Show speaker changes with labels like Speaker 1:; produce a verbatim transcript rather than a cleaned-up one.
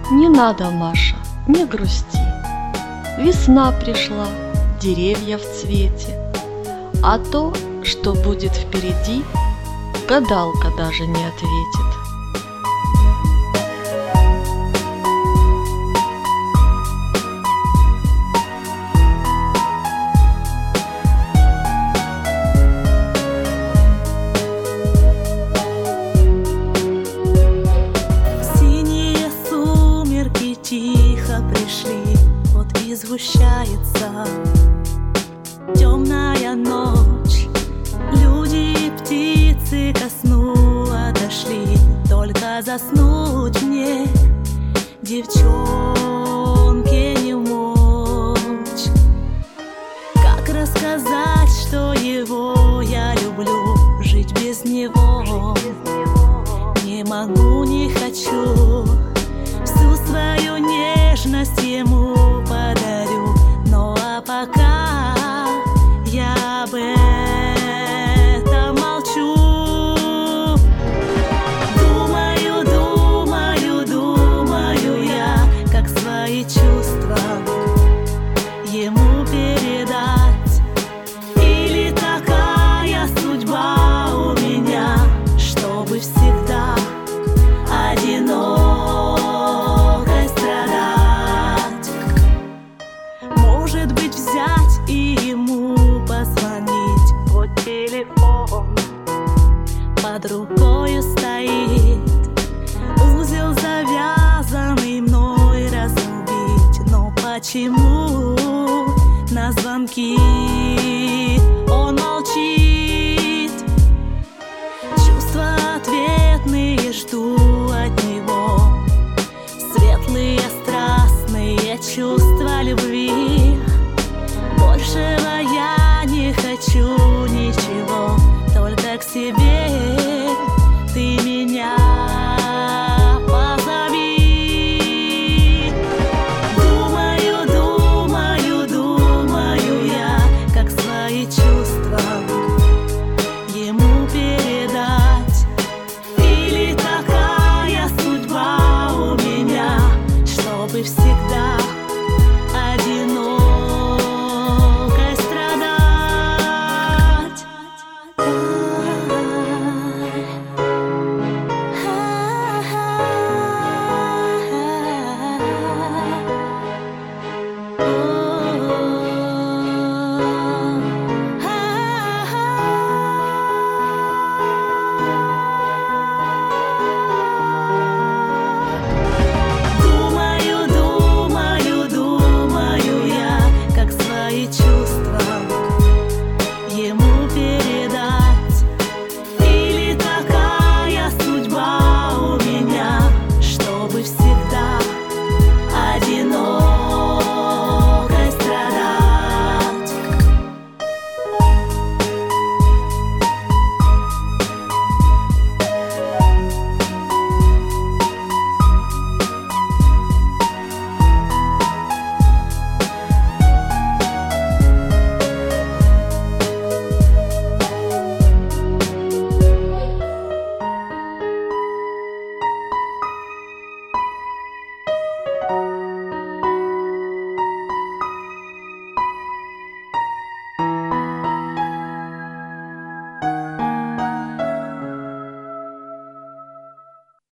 Speaker 1: Не надо, Маша, не грусти. Весна пришла, деревья в цвете, а то, что будет впереди, гадалка даже не ответит.
Speaker 2: Тихо пришли, вот и сгущается темная ночь. Люди и птицы ко сну отошли, только заснуть мне, девчонке, не мочь. Как рассказать, что его я люблю, жить без него не могу, не хочу. Всю свою нежность ему подарю, но а пока я об этом молчу. Думаю, думаю, думаю я, как свои чувства ему передать. Или такая судьба у меня, чтобы всегда одинок. Может быть, взять и ему позвонить, вот телефон под рукою стоит, узел завязанный мной разрубить, но почему на звонки